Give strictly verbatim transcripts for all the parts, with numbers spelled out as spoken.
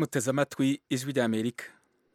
muteze amatwi ijwi ry'Amerika.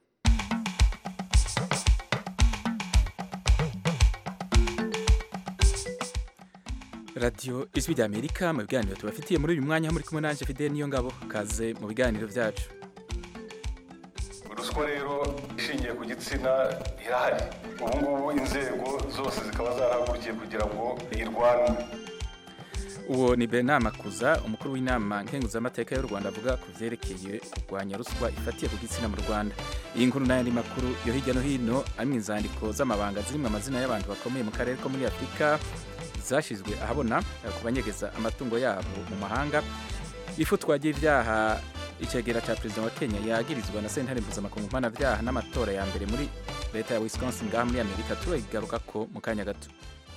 radiyo ijwi ry'Amerika mu biganiro tubafitiye muri uyu mwanya muri kumwe nanje Fidel Niyongabo. Kaze mu biganiro byacu. Ruswa rero ishingiye ku gitsina irahari. Ubu ngubu inzego zose zikaba zarahagurukiye kugira ngo irwanwe. Uwo ni Bernard Makuza, umukuru w'inama nkenguzamateka y'u Rwanda, avuga ku vyerekeye kurwanya ruswa ifatiye ku gitsina mu Rwanda. Iyi nkuru n'ayandi makuru yo hirya no hino ari inzandiko z'amabanga zirimwo amazina y'abantu bakomeye mu karere ko muri Afurika zashizwe ahabona ku banyegeza amatungo yabo mu mahanga. Ifutwa ry'ivyaha icegera ca perezida wa Kenya yagirizwa na sentare mpuzamakungu mpanavyaha n'amatora ya mbere muri leta ya Wisconsin ngaha muri Amerika, turayigarukako mu kanya gato.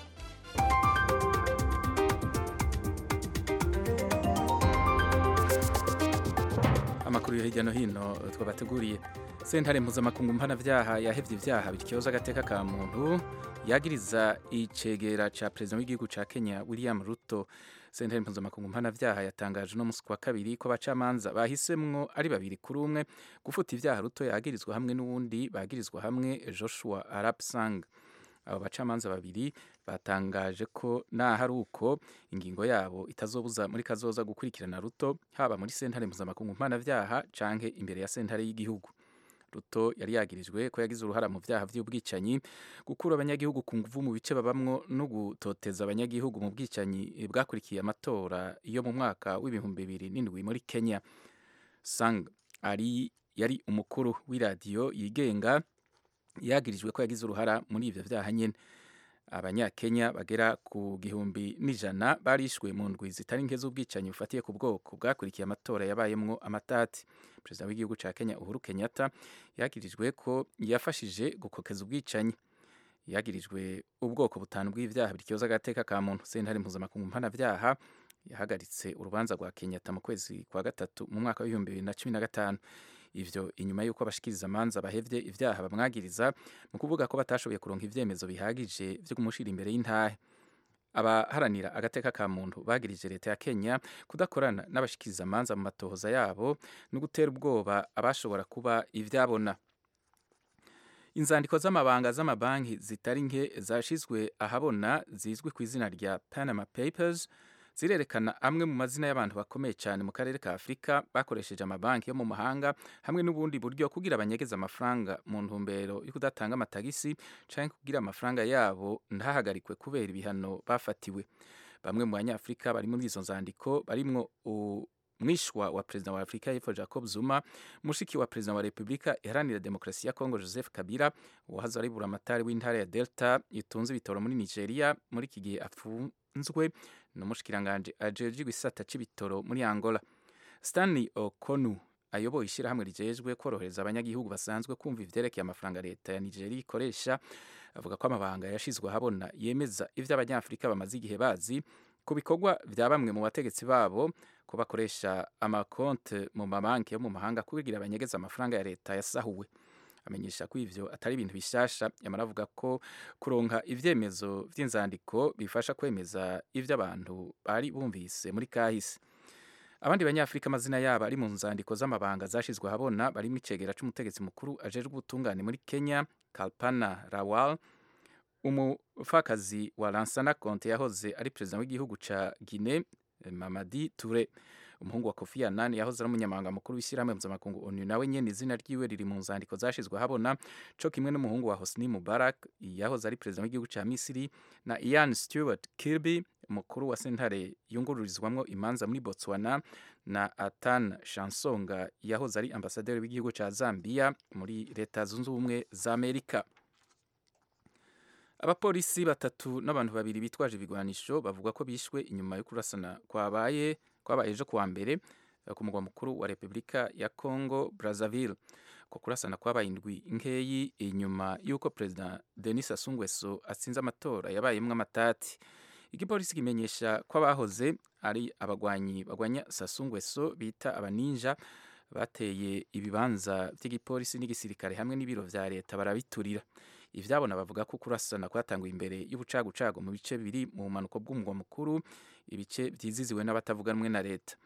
Amakuru yo hirya no hino twabateguriye. Sentare mpuzamakungu mpanavyaha yahevye ivyaha bityoza agateka ka muntu yagiriza icegera ca perezida w'igihugu ca Kenya William Ruto. Sentare mpuzamakungu mpanavyaha yatangaje no musi wa kabiri ko abacamanza bahisemwo ari babiri kuri umwe gufuta ivyaha Ruto yagirizwa hamwe n'uwundi bagirizwa hamwe Joshua Arap Sang. Abo bacamanza babiri batangaje ko nahari uko ingingo yabo itazobuza muri kazoza gukurikirana Ruto haba muri sentare mpuzamakungu mpanavyaha canke imbere ya sentare y'igihugu. Ruto yari yagirijwe ko yagize uruhara mu vyaha vy'ubwicanyi, gukura abanyagihugu ku nguvu mu bice babamwo no gutoteza abanyagihugu mu bwicanyi bwakurikiye amatora yo mu mwaka w'ibihumbi bibiri n'indwi muri Kenya. Sang ari yari umukuru w'iradiyo yigenga yagirijwe ko yagize uruhara muri ivyo vyaha nyene. Abanyakenya bagera ku gihumbi n'ijana barishwe mu ndwi zitari nke z'ubwicanyi bufatiye ku bwoko bwakurikiye amatora yabayemwo amatati. Perezida w'igihugu ca Kenya Uhuru Kenyatta yagirijwe ko yafashije gukokeza ubwicanyi. Yagirijwe ubwoko butanu bw'ivyaha bityoza agateka ka muntu. Sentare mpuzamakungu mpanavyaha yahagaritse urubanza rwa Kenyatta mu kwezi kwa gatatu mu mwaka w'ibihumbi bibiri na cumi na gatanu. Ivyo inyuma yuko abashikiriza amanza bahevye ivyaha bamwagiriza mu kuvuga ko batashoboye kuronka ivyemezo bihagije vyo kumushira imbere y'intahe. Abaharanira agateka ka muntu bagirije leta ya Kenya kudakorana n'abashikiriza amanza mu matohoza yabo no gutera ubwoba abashobora kuba ivyabona. Inzandiko z'amabanga z'amabanki zitari nke zashizwe ahabona zizwi ku izina rya Panama Papers zirerekana amwe mu mazina y'abantu bakomeye cyane mu karere ka Afurika bakoresheje amabanki yo mu mahanga hamwe n'ubundi buryo kugira abanyegeza amafaranga mu ntumbero yo kudatanga amatagisi canke kugira amafaranga yabo ntahagarikwe kubera ibihano bafatiwe. Bamwe mu banyafurika bari muri izo nzandiko barimwo umwishwa wa perezida wa Afurika y'Epfo Jacob Zuma, mushiki wa perezida wa Republika Iharanira Demokarasi ya Kongo Joseph Kabila, uwahoze ari buramatari w'intara ya Delta itunze ibitoro muri Nigeria muri iki gihe afunzwe n'umushikiranganje ajejwe isata c'ibitoro muri Angola. Stanley Okonu ayoboye ishirahamwe rijejwe korohereza abanyagihugu basanzwe kumva ivyerekeye amafaranga leta ya Nigeria ikoresha, avuga ko amabanga yashizwe ahabona yemeza ivyo abanyafurika bamaze igihe bazi ku bikorwa vya bamwe mu bategetsi babo ko bakoresha amakonte mu mabanki yo mu mahanga kugira abanyegeza amafaranga ya leta yasahuwe. Amenyesha ko ivyo atari ibintu bishasha, yamara avuga ko kuronka ivyemezo vy'inzandiko bifasha kwemeza ivyo abantu bari bumvise muri kahise. Abandi banyafurika amazina yabo ari mu nzandiko z'amabanga zashizwe ahabona barimo icegera c'umutegetsi mukuru ajejwe ubutungane muri Kenya Kalpana Rawal, umufakazi wa Lansana Conte yahoze ari perezida w'igihugu ca Guinea Mamadi Toure, umuhungu wa Kofi Annan yahoze ari umunyamabanga mukuru w'ishyirahamwe mpuzamakungu O N U nawe nyene izina ryiwe riri mu nzandiko zashizwe ahabona, co kimwe n'umuhungu wa Hosni Mubarak yahoze ari perezida w'igihugu ca Misiri na Ian Stewart Kirby, umukuru wa sentare yungururizwamwo imanza muri Botswana, na Atan Shansonga yahoze ari ambasaderi w'igihugu ca Zambia muri leta zunze ubumwe za Amerika. Abapolisi batatu n'abantu babiri bitwaje ibigwanisho bavuga ko bishwe inyuma yo kurasana kwabaye kwabaye ejo kuwa mbere ku mugwa mukuru wa Republika ya Congo Brazzaville. Ko kurasana kwabaye indwi nkeyi inyuma yuko President Denis Sassou Nguesso atsinze amatora yabayemwo amatati. Igipolisi kimenyesha ko abahoze ari abagwanyi bagwanya Sassou Nguesso bita abaninja bateye ibibanza vy'igipolisi n'igisirikare hamwe n'ibiro vya leta barabiturira. Ivyabona bavuga ko kurasana kwatanguye imbere y'ubucagucagu mu bice biri mu bumanuko bw'umugwa mukuru, ibice vyiziziwe n'abatavuga rumwe na leta.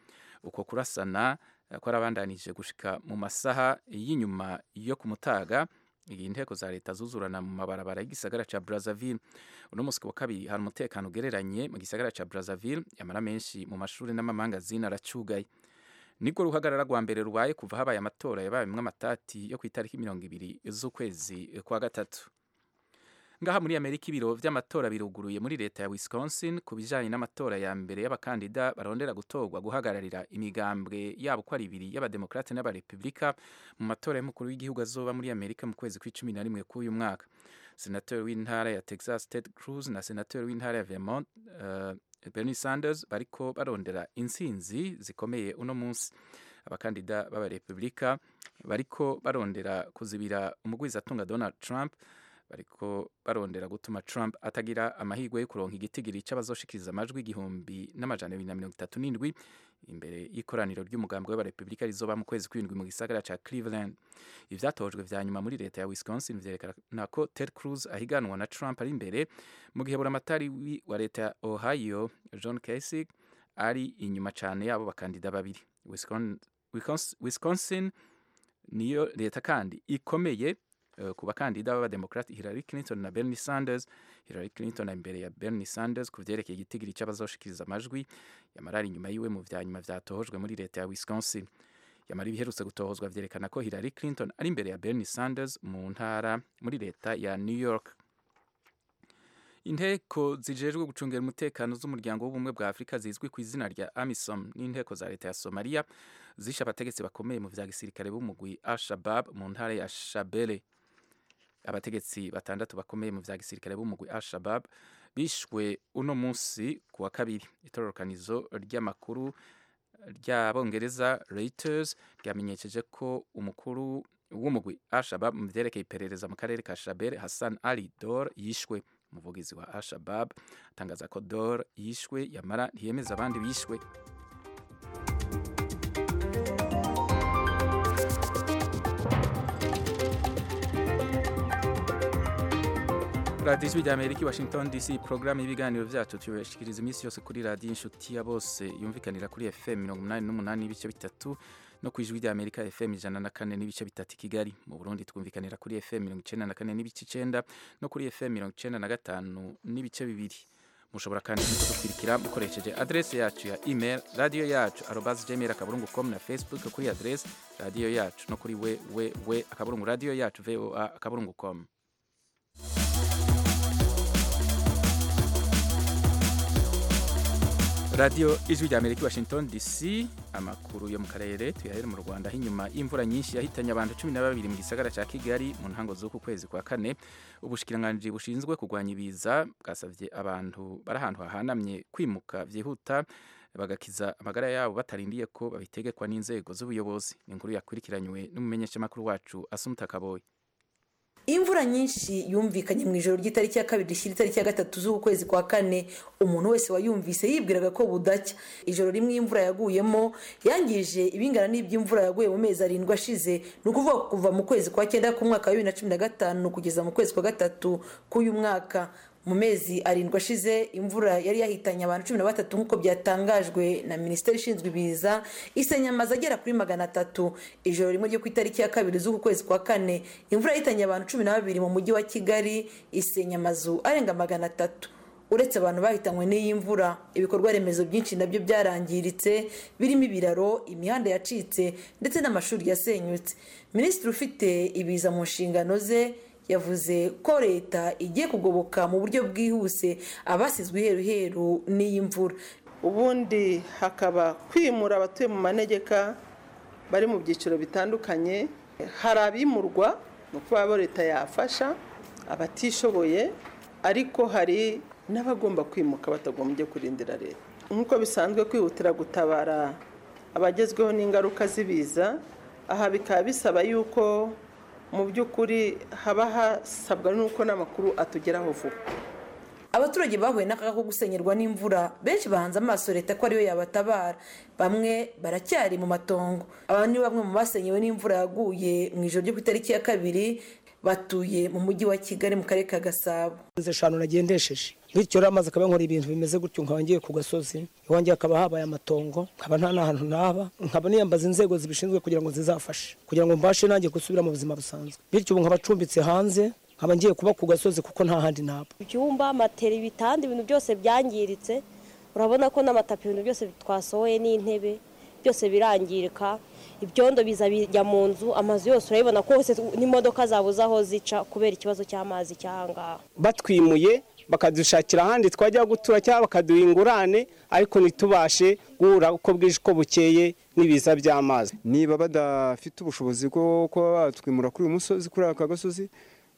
uko kurasana kwarabandanije gushika mu masaha y'inyuma yo kumutaga iyi nteko za leta zuzurana mu mabarabara y'igisagara ca Brazzaville. Uno musi wa kabiri hari umutekano ugereranye mu gisagara ca Brazzaville, yamara menshi mu mashuri n'amamangazini aracugaye. Niko ruhagarara rwa mbere rubaye kuva habaye amatora yabayemwo amatati yo ku itariki mirongo ibiri z'ukwezi kwa gatatu. Ngaha muri Amerika ibiro vy'amatora biruguruye muri leta ya Wisconsin ku bijanye n'amatora ya mbere y'abakandida barondera gutorwa guhagararira imigambwe yabo ko ari ibiri y'abademokrate n'abarepublika mu matora y'umukuru w'igihugu azoba muri Amerika mu kwezi kw'icumi na rimwe k'uyu mwaka. Senator w'intara ya Texas Ted Cruz na senator w'intara ya Vermont uh, Bernie Sanders bariko barondera intsinzi zikomeye uno munsi. Abakandida b'abarepublika bariko barondera kuzibira umugwizatunga Donald Trump, bariko barondera gutuma Trump atagira amahirwe yo kuronka igitigiri c'abazoshikiriza amajwi igihumbi n'amajana abiri na mirongo itatu n'indwi imbere y'ikoraniro ry'umugambwe w'abarepublika rizoba mu kwezi kw'indwi mu gisagara ca Cleveland. Ivyatojwe vya nyuma muri leta ya Wisconsin vyerekana ko Ted Cruz ahiganwa na Trump ari imbere, mu gihe buramatari wa leta ya Ohio John Kasich ari inyuma cane yabo bakandida babiri. Wisconsin, Wisconsin niyo leta kandi ikomeye ku bakandida b'abademokrate Hillary Clinton na Bernie Sanders. Hillary Clinton imbere ya Bernie Sanders ku vyerekeye igitigiri c'abazoshikiriza amajwi, yamara ari inyuma yiwe mu vyanyuma vyatohojwe muri leta ya Wisconsin. Yamara ibiherutse gutohozwa vyerekana ko Hillary Clinton ari imbere ya Bernie Sanders mu ntara muri leta ya New York. Inteko zijejwe gucungera umutekano z'umuryango w'ubumwe bwa Afrika zizwi ku izina rya AMISOM n'inteko za leta ya Somalia zishe abategetsi bakomeye mu vya gisirikare b'umugwi Al-Shabaab mu ntara ya Shabelle. Abategetsi batandatu bakomeye mu vya gisirikare b'umugwi Al-Shabaab bishwe uno munsi ku wa kabiri. Itororokanizo ry'amakuru ry'abongereza Reuters ryamenyesheje ko umukuru w'umugwi Al-Shabaab mu vyerekeye iperereza mu karere ka Shabelle Hassan Ali Dor yishwe. Umuvugizi wa Al-Shabaab atangaza ko Dor yishwe, yamara ntiyemeza abandi bishwe. Radio Ijwi ry'Amerika Washington D C, programu y'ibiganiro vyacu tubashikiriza imisi yose kuri radio inshuti ya bose yumvikanira kuri F M mirongo umunani n'umunani n'ibice bitatu no ku Ijwi ry'Amerika F M ijana na kane n'ibice bitatu Kigali. Mu Burundi twumvikanira kuri F M mirongo icenda na kane n'ibice icenda no kuri F M mirongo icenda na gatanu n'ibice bibiri. Mushobora kandi kudukurikira mukoresheje adresse yacu ya email radio yacu arobase gmail akaburungu com na Facebook kuri adresse radio yacu no kuri we we we akaburungu radio yacu voa akaburungu com. Radio Ijwi ry'Amerika Washington D C, amakuru yo mu karere tuyahere mu Rwanda hinyuma y'imvura nyinshi yahitanye abantu cumi na babiri mu gisagara ca Kigali mu ntango z'uku kwezi kwa kane. Ubushikiranganji bushinzwe kurwanya ibiza bwasavye abantu bari ahantu hahanamye kwimuka vyihuta bagakiza amagara yabo batarindiye ko babitegekwa n'inzego z'ubuyobozi. Ni inkuru yakurikiranywe n'umumenyeshamakuru wacu Asumta Kaboyi. Imvura nyinshi yumvikanye mu ijoro ry'itariki ya kabiri rishira itariki ya gatatu z'ukwezi kwa kane. Umuntu wese wayumvise yibwiraga ko budacya. Ijoro rimwe imvura yaguyemo yangije ibingana n'iby'imvura yaguye mu mezi arindwi ashize, ni ukuvuga kuva mu kwezi kwa cyenda ku mwaka wa bibiri na cumi na gatanu kugeza mu kwezi kwa gatatu k'uyu mwaka. Mu mezi arindwi ashize imvura yari yahitanye abantu cumi na batatu nk'uko byatangajwe na Minisiteri ishinzwe ibiza, isenya amazu agera kuri magana atatu. Ijoro rimwe ryo ku itariki ya kabiri z'uku kwezi kwa kane imvura yahitanye abantu cumi na babiri mu mujyi wa Kigali, isenya amazu arenga magana atatu. Uretse abantu bahitanywe n'iyi mvura, ibikorwa remezo byinshi nabyo byarangiritse, birimo ibiraro, imihanda yacitse ndetse n'amashuri yasenyutse. Minisitiri ufite ibiza mu nshingano ze yavuze ko leta igiye kugoboka mu buryo bwihuse abasizwe iheruheru n'iyi mvura. Ubundi hakaba kwimura abatuye mu manegeka bari mu byiciro bitandukanye. Hari abimurwa no kuba leta yafasha abatishoboye, ariko hari n'abagomba kwimuka batagombye kurindira leta. Nk'uko bisanzwe kwihutira gutabara abagezweho n'ingaruka z'ibiza, aha bikaba bisaba yuko mu by'ukuri haba hasabwa n'uko n'amakuru atugeraho vuba. Abaturage bahuye n'akaga ko gusenyerwa n'imvura benshi bahanze amaso leta ko ariyo yabatabara. Bamwe baracyari mu matongo. Aba ni bamwe mu basenyewe n'imvura yaguye mu ijoro ryo ku itariki ya kabiri, batuye mu mujyi wa Kigali mu karere ka Gasabo. eshanu nagendesheje bityo rero amaze akaba nkora ibintu bimeze gutyo nkaba ngiye ku gasozi iwanjye akaba habaye amatongo nkaba nta n'ahantu naba nkaba niyambaza inzego zibishinzwe kugira ngo zizafashe kugira ngo mbashe nanjye gusubira mu buzima busanzwe bityo ubu nkaba acumbitse hanze nkaba ngiye kuba ku gasozi kuko nta handi naba. Ibyumba, matera, ibitanda, ibintu byose byangiritse, urabona ko n'amatapi ibintu byose twasohoye n'intebe byose birangirika, ibyondo biza bijya mu nzu, amazu yose urabibona ko hose n'imodoka zabuze aho zica kubera ikibazo cy'amazi cyangwa batwimuye bakadushakira ahandi twajya gutura cyangwa bakaduha ingurane ariko ntitubashe guhura uko bwije uko bukeye n'ibiza by'amazi. Niba badafite ubushobozi bwo kuba batwimura kuri uyu musozi kuri aka gasozi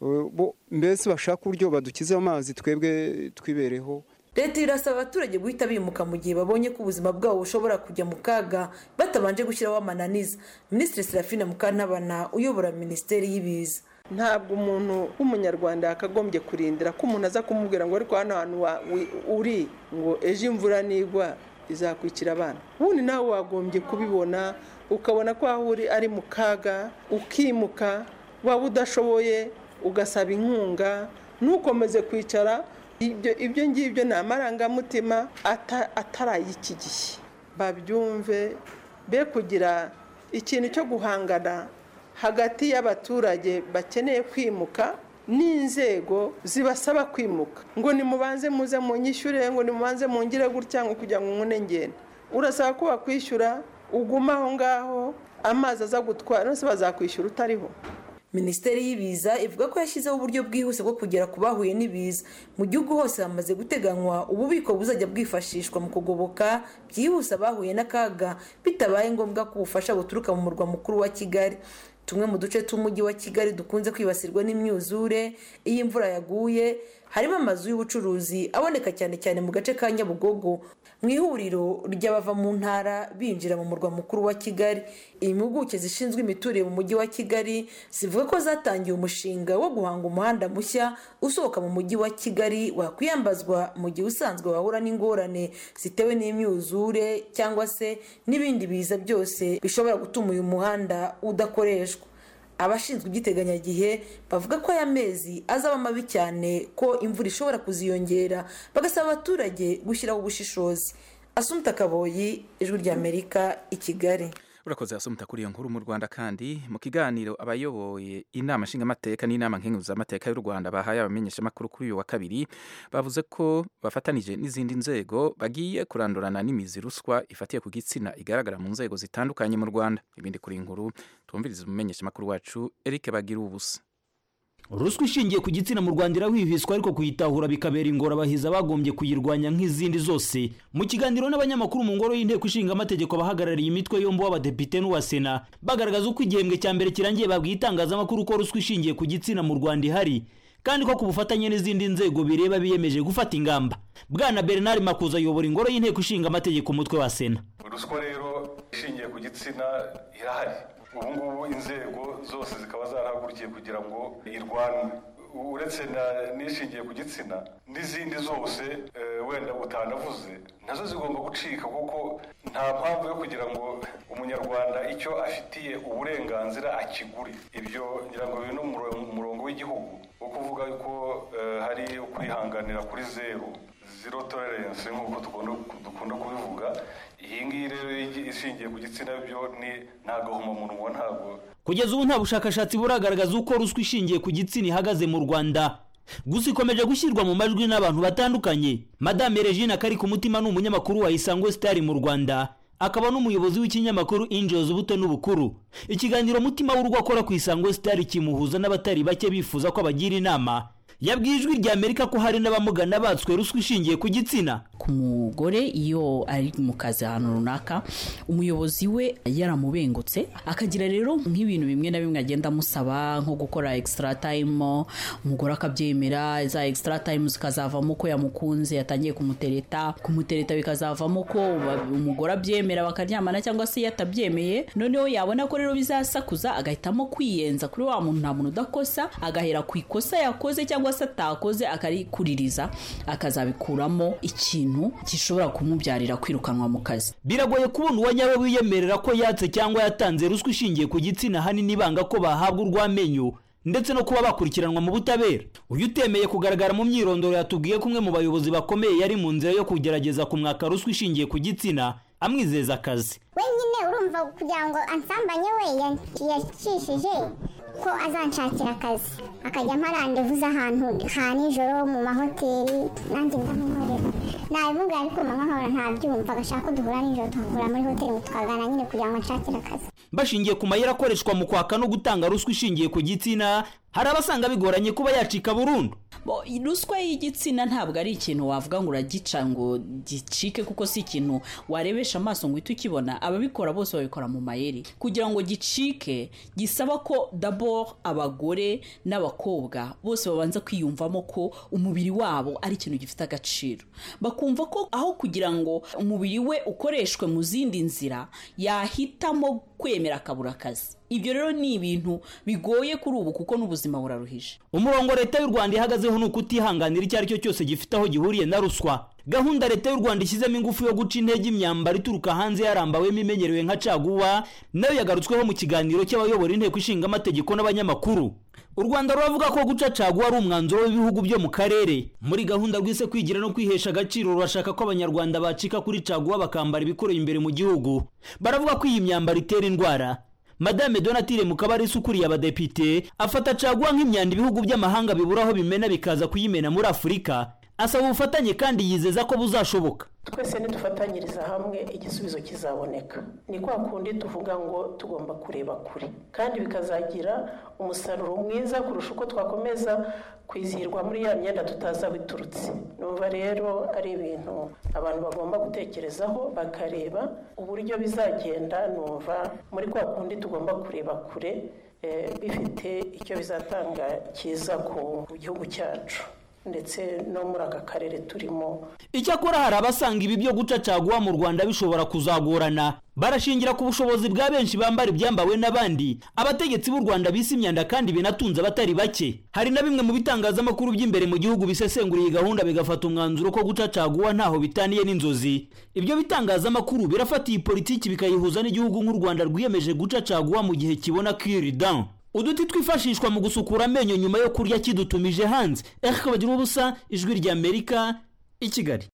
mbese bashaka uburyo badukiza amazi twebwe twibereho. Leta irasaba abaturage guhita bimuka mu gihe babonye ko ubuzima bwabo bushobora kujya mu kaga batabanje gushyiraho amananiza. Minisitiri Serafina Mukantabana uyobora Minisiteri y'Ibiza: ntabwo umuntu w'umunyarwanda yakagombye kurindira ko umuntu aza kumubwira ngo ariko hano hantu uri ngo ejo imvura nigwa izakwikira abana. Ubundi nawe wagombye kubibona ukabona ko aho uri ari mu kaga ukimuka, waba udashoboye ugasaba inkunga, ntukomeze kwicara. Ibyo ibyo ngibyo ni amarangamutima atarayiki gihe. Babyumve, be kugira ikintu cyo guhangana hagati y'abaturage bakeneye kwimuka n'inzego zibasaba kwimuka ngo nimubanze muze munyishyure, ngo nimubanze mungire gutya ngo kugira ngo nkune ngende. Urasaba ko bakwishyura uguma aho ngaho amazi aza gutwara nose bazakwishyura utariho. Minisiteri y'Ibiza ivuga ko yashyizeho uburyo bwihuse bwo kugera ku bahuye n'ibiza. Mu gihugu hose hamaze guteganywa ububiko buzajya bwifashishwa mu kugoboka byihuse abahuye n'akaga bitabaye ngombwa ko ubufasha buturuka mu murwa mukuru wa Kigali. Tumwe mu duce tw'umujyi wa Kigali dukunze kwibasirwa n'imyuzure iyo imvura yaguye harimo amazu y'ubucuruzi aboneka cyane cyane mu gace ka Nyabugogo mu ihuriro ry'abava mu ntara binjira mu murwa mukuru wa Kigali. Impuguke zishinzwe imiturire mu mujyi wa Kigali zivuga ko zatangiye umushinga wo guhanga umuhanda mushya usohoka mu mujyi wa Kigali wakwiyambazwa mu gihe usanzwe wahura n'ingorane zitewe n'imyuzure cyangwa se n'ibindi biza byose bishobora gutuma uyu muhanda udakoreshwa. Abashinzwe ibyiteganyagihe bavuga ko aya mezi azaba mabi cyane ko imvura ishobora kuziyongera, bagasaba abaturage gushyiraho ubushishozi. Asumta Kaboyi, Ijwi ry'Amerika, i Kigali. Urakoze Asumta kuri iyo nkuru. Mu Rwanda kandi mu kiganiro abayoboye inama nshingamateka n'inama nkenguzamateka y'u Rwanda bahaye abamenyeshamakuru kuri uyu wa kabiri bavuze ko bafatanije n'izindi nzego bagiye kurandurana n'imizi ruswa ifatiye ku gitsina igaragara mu nzego zitandukanye mu Rwanda. Ibindi kuri inkuru tumviriza umumenyeshamakuru wacu Eric Bagira ubusa. Ruswa ishingiye ku gitsina mu Rwanda irahwihwiswa ariko kuyitahura bikabera ingorabahiza bagombye kuyirwanya nk'izindi zose. Mu kiganiro n'abanyamakuru mu ngoro y'inteko ishinga amategeko bahagarariye imitwe yombi w'abadepite n'uwa Sena bagaragaza uko igihembwe cya mbere kirangiye babwiye itangazamakuru ko ruswa ishingiye ku gitsina mu Rwanda ihari kandi ko ku bufatanye n'izindi nzego bireba biyemeje gufata ingamba. Bwana Bernard Makuza ayobora ingoro y'inteko ishinga amategeko umutwe wa Sena. Ruswa rero ishingiye ku gitsina irahari. Ubu ngubu inzego zose zikaba zarahagurukiye kugira ngo irwanwe. Uretse n'ishingiye ku gitsina n'izindi zose wenda utanavuze nazo zigomba gucika kuko nta mpamvu yo kugira ngo umunyarwanda icyo afitiye uburenganzira akigure. Ibyo ngira ngo biri no mu murongo w'igihugu wo kuvuga ko hari ukwihanganira kuri zeru, zero tolerance nk'uko dukunda kubivuga. Iyi ngiyi rero ishingiye ku gitsina byo ni nta gahomamunwa ntabwo. Kugeza ubu nta bushakashatsi buragaragaza uko ruswa ishingiye ku gitsina ihagaze mu Rwanda. Gusa ikomeje gushyirwa mu majwi n'abantu batandukanye. Madame Regina Kari ku mutima ni umunyamakuru wa Isango Star mu Rwanda, akaba n'umuyobozi w'ikinyamakuru Angels Ubuto n'Ubukuru. Ikiganiro mutima w'urugo akora ku Isango Star kimuhuza n'abatari bake bifuza ko abagira inama. Yabwiye Ijwi ry'Amerika ko hari n'abamugana batswe ruswa ishingiye ku gitsina. Ku mugore iyo ari mu kazi ahantu runaka umuyobozi we yaramubengutse akagira rero nk'ibintu bimwe na bimwe agenda musaba nko gukora extra time, umugore akabyemera, za extra time zikazavamo ko yamukunze yatangiye kumutereta kumutereta bikazavamo ko umugore abyemera bakaryamana cyangwa se yatabyemeye, noneho yabona ko rero bizasakuza agahitamo kwiyenza kuri wa muntu nta muntu udakosa agahera ku ikosa yakoze cyangwa se atakoze akarikuririza akazabikuramo ikintu gishobora kumubyarira kwirukanwa mu kazi. Biragoye kubona uwanyawe wiyemerera ko yatse cyangwa yatanze ruswa ishingiye ku gitsina hanini banga ko bahabwa urwamenyo ndetse no kuba bakurikiranwa mu butabera. Uyu utemeye kugaragara mu myirondoro yatubwiye kumwe mu bayobozi bakomeye yari mu nzira yo kugerageza kumwaka ruswa ishingiye ku gitsina amwizeza akazi. Wenyine urumva kugira ngo ansambanye we yacishije ko azanshakira akazi akajya mparandevuza ahantu ha nijoro mu mahoteli nanjye ndamumurira nabimubwira ariko mama nkahora ntabyumva agashaka ko duhura nijoro tuhura muri hoteli tukagana nyine kugira ngo nshakire akazi. Bashingiye ku mayeri akoreshwa mu kwaka no gutanga ruswa ishingiye ku gitsina, hari abasanga bigoranye kuba yacika burundu. Bo ruswa y'igitsina ntabwo ari ikintu wavuga ngo uragica ngo gicike kuko si ikintu warebesha amaso ngo ukibona. Ababikora bose babikora mu mayeri kugira ngo gicike. Gisaba ko d'abord abagore n'abakobwa bose babanza kwiyumvamo ko umubiri wabo ari ikintu gifite agaciro, bakumva ko aho kugira ngo umubiri we ukoreshwe mu zindi nzira yahitamo kwemera akabura akazi. Ibyo rero ni ibintu bigoye kuri ubu kuko n'ubuzima buraruhije. Umurongo leta y'u Rwanda ihagazeho nuko utihanganira icyo ari cyo cyose gifite aho gihuriye na ruswa. Gahunda leta y'u Rwanda ishyizemo ingufu yo guca intege imyambaro ituruka hanze yarambawemo imenyerewe nka caguwa, nayo yagarutsweho mu kiganiro cy'abayobora inteko ishinga amategeko n'abanyamakuru. U Rwanda ruravuga ko guca caguwa ari umwanzuro w'ibihugu byo mu karere. Muri gahunda rwise kwigira no kwihesha agaciro rurashaka ko abanyarwanda bacika kuri caguwa bakambara ibikoreye imbere mu gihugu. Baravuga ko iyi myambaro itera indwara. Madame Donatille Mukabarisa ukuriye abadepite afata caguwa nk'imyanda ibihugu by'amahanga biburaho bimena bikaza kuyimena muri Afurika. Asaba ubufatanye kandi yizeza ko buzashoboka. Twese nidufatanyiriza hamwe igisubizo kizaboneka. Ni kwa kundi tuvuga ngo tugomba kureba kure kandi bikazagira umusaruro mwiza kurusha uko twakomeza kwizirwa muri ya myenda tutaza biturutse. Numva rero ari ibintu abantu bagomba gutekerezaho bakareba uburyo bizagenda. Numva muri kwa kundi tugomba kureba kure e, bifite icyo bizatanga kiza ku gihugu cyacu ndetse no muri aka karere turimo. Icyakora hari abasanga ibi byo guca caguwa mu Rwanda bishobora kuzagorana. Barashingira ku bushobozi bwa benshi bambara ibyambawe n'abandi. Abategetsi b'u Rwanda bise imyanda kandi binatunze abatari bake. Hari na bimwe mu bitangazamakuru by'imbere mu gihugu bisesenguriye gahunda bigafata umwanzuro ko guca caguwa ntaho bitaniye n'inzozi. Ibyo bitangazamakuru birafatiye politiki bikayihuza n'igihugu nk'u Rwanda rwiyemeje guca caguwa mu gihe kibona kiridan. Uduti twifashishwa mu gusukura amenyo nyuma yo kurya kidutumije hanze. Eric Bagira ubusa, Ijwi rya Amerika, i Kigali.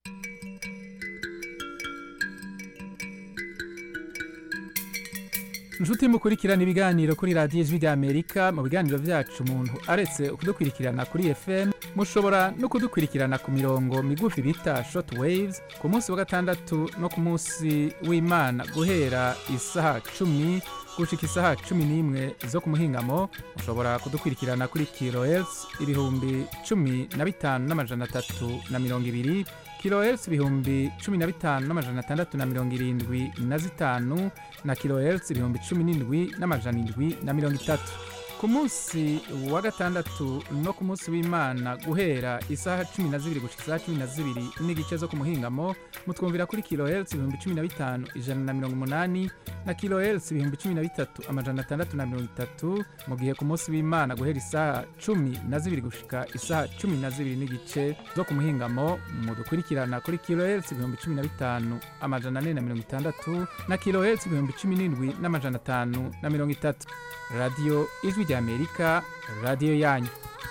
Nshuti mukurikirana ibiganiro kuri radio Ijwi rya Amerika, mu biganiro byacu umuntu aretse kudukurikirana kuri F M, mushobora no kudukurikirana ku mirongo migufi bita short waves ku munsi wa gatandatu no ku munsi w'Imana guhera isaha cumi gushika isaha cumi n'imwe zo ku muhingamo. Mushobora kudukurikirana kuri kilohertz ibihumbi cumi na bitanu n'amajana atatu na mirongo ibiri, kilohertz ibihumbi cumi na bitanu n'amajana atandatu na mirongo irindwi na zitanu na kilohertz ibihumbi cumi n'indwi n'amajana indwi na mirongo itatu. Ku munsi wa gatandatu no ku munsi w'Imana guhera isaha cumi na zibiri gushika isaha cumi na zibiri n'igice zo ku muhingamo, mutwumvira kuri kilohertz ibihumbi cumi na bitanu ijana na mirongo umunani na kilohertz ibihumbi cumi na bitatu amajana atandatu na mirongo itatu, mu gihe ku munsi w'Imana guhera isaha cumi na zibiri gushika isaha cumi na zibiri n'igice zo ku muhingamo, mudukurikirana kuri kilohertz ibihumbi cumi na bitanu amajana ane na mirongo itandatu na kilohertz ibihumbi cumi n'indwi n'amajana atanu na mirongo itatu. Radio Ijwi rya Amerika, radio yanyu.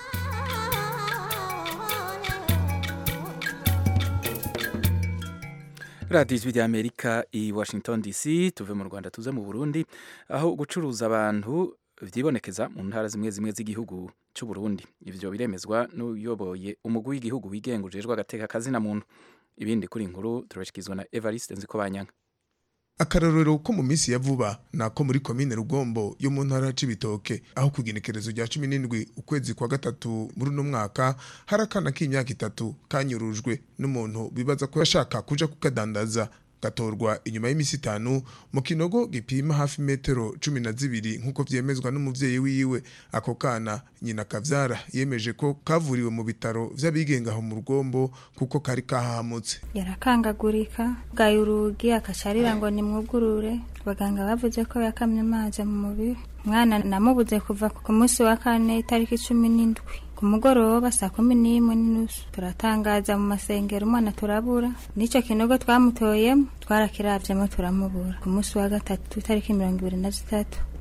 Radio Ijwi rya Amerika i Washington D C. Tuve mu Rwanda tuze mu Burundi, aho gucuruza abantu vyibonekeza mu ntara zimwe zimwe z'igihugu cy'u Burundi. Ivyo biremezwa n'uyoboye umugwi w'igihugu wigengujejwe agateka kazina muntu. Ibindi kuri inkuru turashikizwa na Evariste Nzikobanyanga. Akarorero ko mu minsi ya vuba nako muri komine Rugombo yo mu ntara y'Ibitoke, aho kugenekerezo rya cumi n'indwi ukwezi kwa gatatu muri no mwaka harakana k'imyaka itatu kanyurujwe n'umuntu bibaza ko yashaka kuja kukadandaza, gatorwa inyuma y'imisi itanu mu kinogo gipima hafi metero cumi na zibiri nkuko vyemezwa n'umuvyeyi wiwe. Ako kana nyina kavyara yemeje ko kavuriwe mu bitaro vy'abigenga aho mu Rugombo kuko kari kahamutse. Yarakangagurika gayurugi akacarira ngo nimwugurure, baganga bavuze ko yakamye amazi mu mubiri. Mwana namubuze kuva ku munsi wa kane itariki cumi n'indwi ku mugoroba saa kumi n'imwe n'inusu. Turatangaza mu masengero umwana turabura, nico kinogo twamutoyemo twarakiravyemo turamubura. Ku munsi wa gatatu itariki mirongo ibiri na zitatu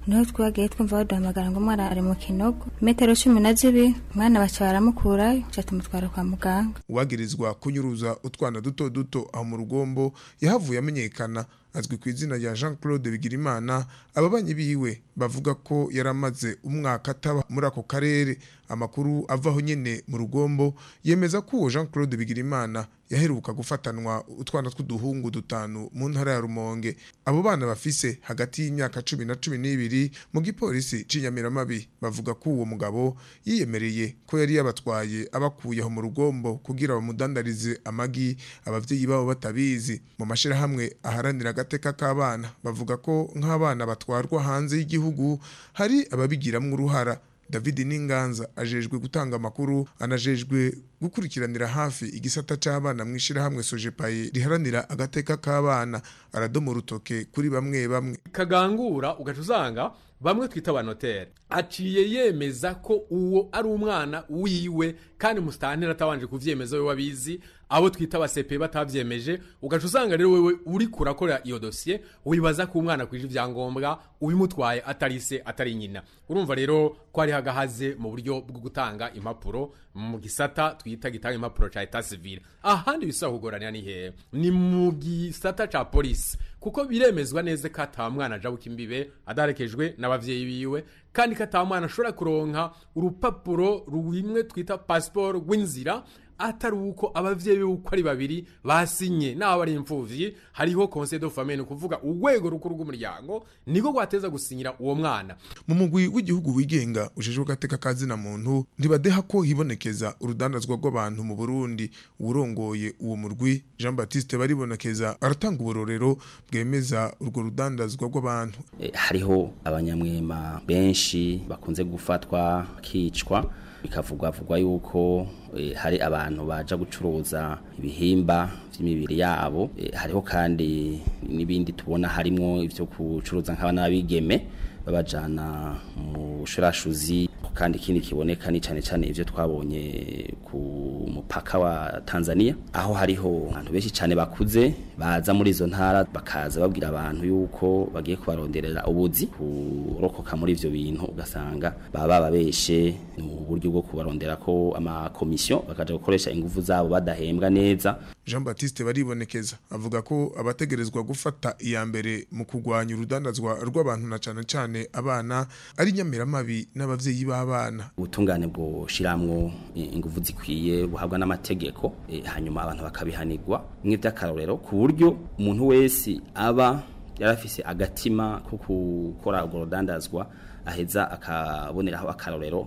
niho twagiye twumva baduhamagara ngo umwana ari mu kinogo metero cumi na zibiri umwana baca baramukurayo ca tumutwara kwa muganga. Uwagirizwa kunyuruza utwana duto duto aho mu Rugombo yahavuye amenyekana azwi ku izina rya Jean Claude Bigirimana. Ababanyi biwe bavuga ko yaramaze umwaka ataba muri ako karere. Amakuru avaho nyene mu Rugombo yemeza ko Jean Claude Bigirimana yaheruka gufatanwa utwana tw'uduhungu dutanu mu ntara ya Rumonge. Abo bana bafise hagati y'imyaka cumi na cumi n'ibiri. Mu gipolisi c'Inyamiramabi bavuga ko uwo mugabo yiyemereye ko yari yabatwaye abakuye aho mu Rugombo kugira bamudandarize amagi abavyeyi babo batabizi. Mu mashira hamwe aharanira agateka k'abana bavuga ko nk'abana batwarwa hanze y'igihugu hari ababigiramwo uruhara. David Ninganza ajejwe gutanga amakuru anajejwe gukurikiranira hafi igisata c'abana mwishira hamwe Sojepaye riharanira agateka k'abana aradoma urutoke kuri bamwe bamwe. Kagangura ugacuzanga bamwe twita abanotere aciye yemeza ko uwo ari umwana wiwe kandi mustantera atabanje kuvyemeza we wabizi abo twita abasepe batavyemeje. Ugacuzanga rero wewe uri kurakora iyo dossier wibaza ko umwana kwije ivyangombwa ubimutwaye atarise atari nyina. Urumva rero ko ari hagahaze mu buryo bwo gutanga impapuro mu gisata twita gitanga impapuro ca etat civil. Ahandi bisaba kugoranira ni he ni mu gisata ca police kuko biremezwa neza ko atamwana ajabuka imbibe adarekejwe n'abavyeyi biwe kandi ko atamwana ashobora kuronka urupapuro ruwimwe twita passport rw'inzira atari uko abavyeyi uko ari babiri basinye naho ari imfuvyi. Hariho conseil de famille kuvuga urwego rukuru rw'umuryango niko gwateza gusinyira uwo mwana. Mu mugwi w'igihugu wigenga ujejwe gateka kazi na muntu ntibadeha ko hibonekeza urudandazwa rw'abantu mu Burundi. Urongoye uwo murwi Jean Baptiste baribonekeza aratanga uburorero bwemeza urwo rudandazwa rw'abantu. E, hariho abanyamwema benshi bakunze gufatwa kicwa bikavugwa vugwa yuko e, hari abantu baja gucuruza ibihimba vy'imibiri yabo. E, hariho kandi nibindi tubona harimo ivyo kucuruza nk'abana bigeme babajana mu shurashuzi. Kandi ikindi kiboneka ni cyane cyane ivyo twabonye ku mupaka wa Tanzania aho hariho abantu benshi cyane bakuze baza muri izo ntara bakaza babwira abantu yuko bagiye kubaronderera ubuzi kurokoka muri ivyo bintu. Ugasanga baba babeshe mu buryo bwo kubarondera ko ama commission bakaja gukoresha ingufu zabo badahembwa neza. Jean Baptiste baribonekeza avuga ko abategerezwa gufata iya mbere mu kugwanya urudandazwa rw'abantu na cyane cyane abana ari Nyamiramabi n'abavyeyi b'abana. Ubutungane bwo shiramwo ingufu zikwiye buhabwa n'amategeko e, hanyuma abantu bakabihanirwa nk'ivyakarorero ku buryo umuntu wese aba yarafise agatima ko gukora urwo rudandazwa aheza akaboneraho akarorero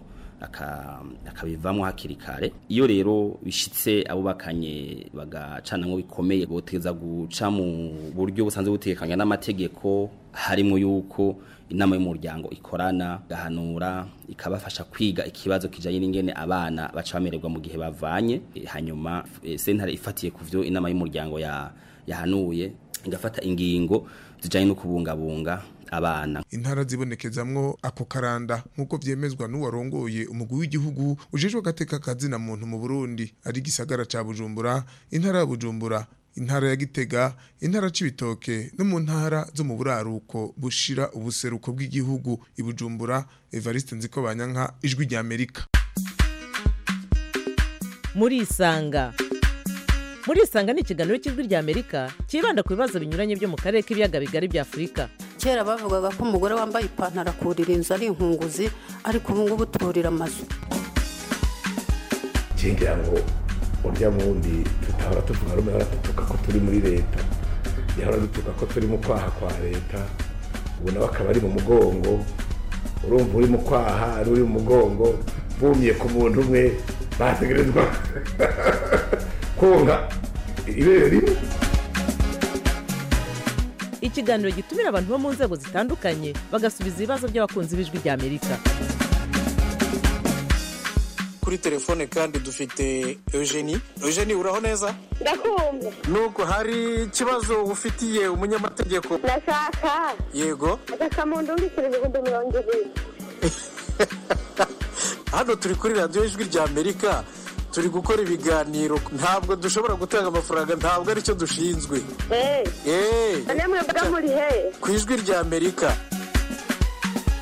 akabivamwo hakiri kare. Iyo rero bishitse abubakanye bagacanamwo bikomeye boteza guca mu buryo busanzwe butekanye n'amategeko harimo yuko inama y'umuryango ikorana gahanura ikabafasha kwiga ikibazo kijanye n'ingene abana baca bamererwa mu gihe bavanye. E, hanyuma e, sentare ifatiye kuvyo inama y'umuryango ya yahanuye ingafata ingingo zijanye no kubungabunga abana. Intara zibonekezamwo ako karanda nkuko vyemezwa n'uwarongoye umugwi w'igihugu ujejwe gateka kazi na muntu mu Burundi ari gisagara ca Bujumbura, intara ya Bujumbura, intara ya Gitega, intara c'Ibitoke no mu ntara zo mu buraruko bushira ubuseruko bw'igihugu. I Bujumbura, Evariste Nzikobanyanka, Ijwi rya Amerika. Muri isanga Muri isanga ni ikiganiro cy'Ijwi rya Amerika kibanda ku bibazo binyuranye byo mu karere k'ibiyaga bigari bya Afrika. Kera bavugaga ko umugore wambaye ipantaro akurira inzu ari inkunguzi ariko ubu ngubu turira amazu. Kingira ngo urya mundi tutahora tuvuga rumwe baratutuka ko turi muri leta. Yahora dutuka ko turi mu kwaha kwa leta. Ubu nawe akaba ari mu mugongo. Urumva uri mu kwaha ari uri mu mugongo bumye ku muntu umwe bategerezwa konga ibere rimwe. Ikiganiro gitumira abantu bo mu nzego zitandukanye bagasubiza ibibazo by'abakunzi b'Ijwi rya Amerika. Kuri telefone kandi dufite Eugenie. Eugenie uraho neza? Ndakumva. Nuko hari ikibazo ufitiye umunyamategeko? Ndashaka. Yego. Akamuntu ungikira ibihumbi mirongo ibiri. Hano turi kuri radio Ijwi rya Amerika. Turi gukora ibiganiro ntabwo dushobora gutanga amafaranga ntabwo ari cyo dushinzwe. Eh. Eh. Namwe bwa muri he? Ku Ijwi rya Amerika.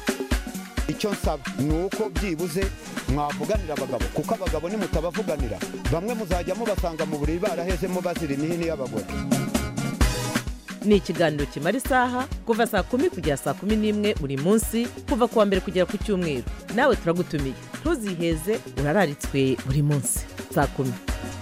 icyo nsaba ni uko byibuze mwavuganira abagabo kuko abagabo nimutabavuganira bamwe muzajya mubasanga mu buriri barahezemo bazira imihini y'abagore. ni ikiganiro kimara isaha kuva saa kumi kugera saa kumi n'imwe buri munsi kuva ku wa mbere kugera ku cyumweru. nawe turagutumiye ntuziheze urararitswe buri munsi saa kumi.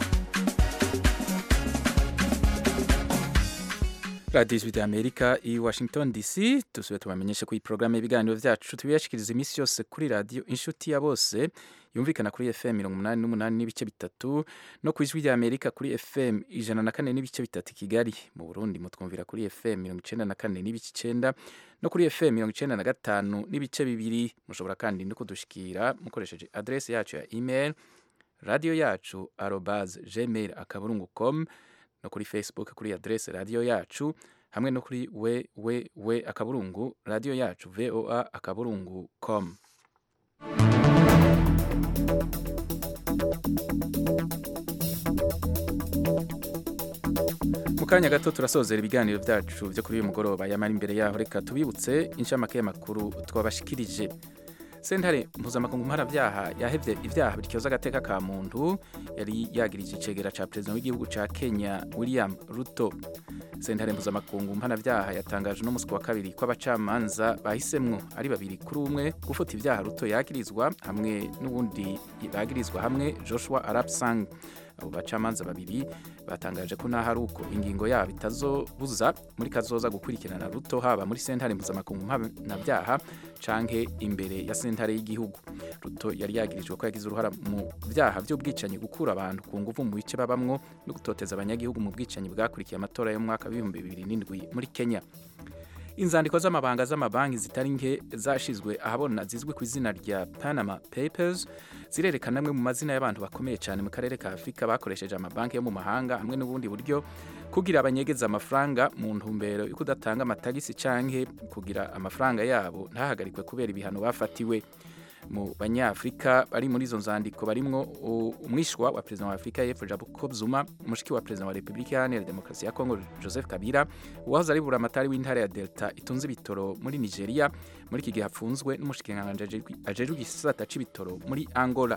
radiyo ijwi ry'amerika i washington dc dusubiye tubamenyeshe ko iyi porogaramu y'ibiganiro byacu tubiyashikiriza iminsi yose kuri radiyo inshuti ya bose yumvikana kuri fm mirongo umunani n'umunani n'ibice bitatu no ku ijwi ry'amerika kuri fm ijana na kane n'ibice bitatu i kigali. mu burundi mutwumvira kuri fm mirongo icenda na kane n'ibice icenda no kuri fm mirongo icenda na gatanu n'ibice bibiri. mushobora kandi no kudushikira mukoresheje adresi yacu ya email radiyo yacu arobase gmail akaburungu com no kuri Facebook kuri adresse radio yacu hamwe no kuri we we we akaburungu radio yacu voa akaburungu com. Mukanya gato turasozera ibiganiro byacu byo kuri uyu mugoroba. yamara imbere yaho reka tubibutse inshamake y'amakuru twabashikirije. sentare mpuzamakungu mpanabyaha yahevye ivyaha bityoza agateka ka muntu yari yagirije icegera ca perezida w'igihugu ca Kenya William Ruto. sentare mpuzamakungu mpanabyaha yatangaje no musi wa kabiri ko abacamanza bahisemwo ari babiri kuri umwe gufuta ivyaha Ruto yagirizwa hamwe n'ubundi bagirizwa hamwe Joshua Arap Sang. abo bacamanza babiri batangaje ko naho ari uko ingingo yabo itazobuza muri kazoza gukurikirana Ruto haba muri sentare mpuzamakungu mpanabyaha canke imbere ya sentare y'igihugu. Ruto yari yagirijwe ko yagize uruhara mu vyaha by'ubwicanyi, gukura abantu ku nguvu mu bice babamwo no gutoteza abanyagihugu mu bwicanyi bwakurikiye amatora yo mu mwaka w'ibihumbi bibiri n'indwi muri Kenya. Inzandiko z'amabanga z'amabanki zitari nke zashizwe ahabona zizwi ku izina rya Panama Papers zirerekana amwe mu mazina y'abantu bakomeye cyane mu karere ka Afrika bakoresheje amabanki yo mu mahanga hamwe n'ubundi buryo kugira abanyegeza amafaranga mu ntumbero yo kudatanga amatagisi canke kugira amafaranga yabo ntahagarikwe kubera ibihano bafatiwe. Mu banyafrika bari muri izo nzandiko barimwo umwishwa wa perezida wa Afrika y'Epfo Jacob Zuma, umushiki wa perezida wa Republika Iharanira Demokarasi ya Kongo Joseph Kabila, uwahoze ari buramatari w'intara ya Delta itunze ibitoro muri Nigeria, muri iki gihe hapfunzwe n'umushikiranganji ajejwe igisata c'ibitoro muri Angola.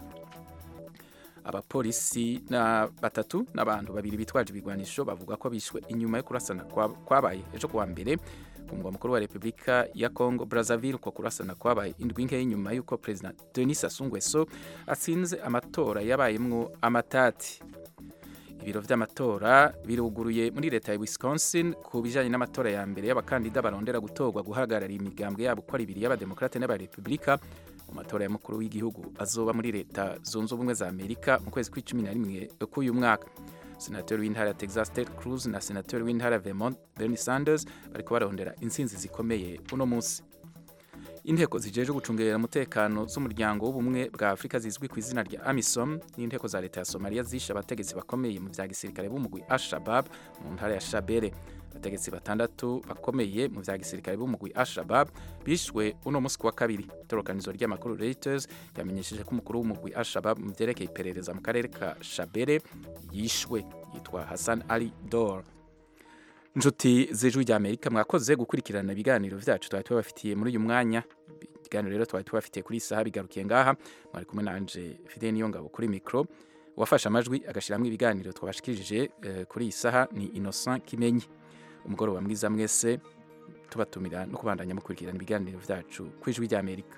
Abapolisi na batatu n'abantu babiri bitwaje ibigwanisho bavuga ko bishwe inyuma yo kurasana kwabaye ejo kuwa mbere ku mugwa mukuru wa Republika ya Congo Brazzaville. Uko kurasana kwabaye indwi nke inyuma y'uko President Denis Sassou Nguesso atsinze amatora yabayemwo amatati. Ibiro vy'amatora biruguruye muri leta ya Wisconsin ku bijanye n'amatora ya mbere y'abakandida barondera gutorwa guhagararira imigambwe yabo ko ari ibiri y'abademokrate n'abarepublika mu matora y'umukuru w'igihugu azoba muri leta zunze ubumwe za Amerika mu kwezi kw'icumi na rimwe k'uyu mwaka. Senator w'intara ya Texas Ted Cruz na senator w'intara ya Vermont Bernie Sanders bariko barondera intsinzi zikomeye uno munsi. Inteko zijeje gucungera umutekano z'umuryango w'ubumwe bwa Afrika zizwi ku izina rya AMISOM n'inteko za leta ya Somalia zishe abategetsi bakomeye mu vya gisirikare b'umugwi Al-Shabaab mu ntara ya Shabelle. Abategetsi batandatu bakomeye mu vya gisirikare b'umugwi Al-Shabaab bishwe uno munsi wa kabiri. Itorokanizo ry'amakuru Reuters yamenyesheje ko umukuru w'umugwi Al-Shabaab mu vyerekeye iperereza mu karere ka Shabelle yishwe, yitwa Hassan Ali Dor. Njuti z'ijwi ry'Amerika, mwakoze gukurikirana ibiganiro vyacu twari tubafitiye muri uyu mwanya. Ibiganiro rero twari tubafitiye kuri isaha bigarukiye ngaha. Mwari kumwe nanje Fidel Niyongabo kuri micro, wafashe amajwi agashiramwe ibiganiro twabashikirije uh, kuri isaha ni Innocent Kimenyi. Umugoroba mwiza mwese, tubatumira no kubandanya mukurikirana ibiganiro vyacu kwijwi ry'Amerika.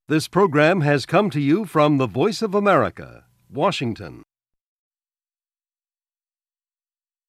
This program has come to you from the Voice of America, Washington.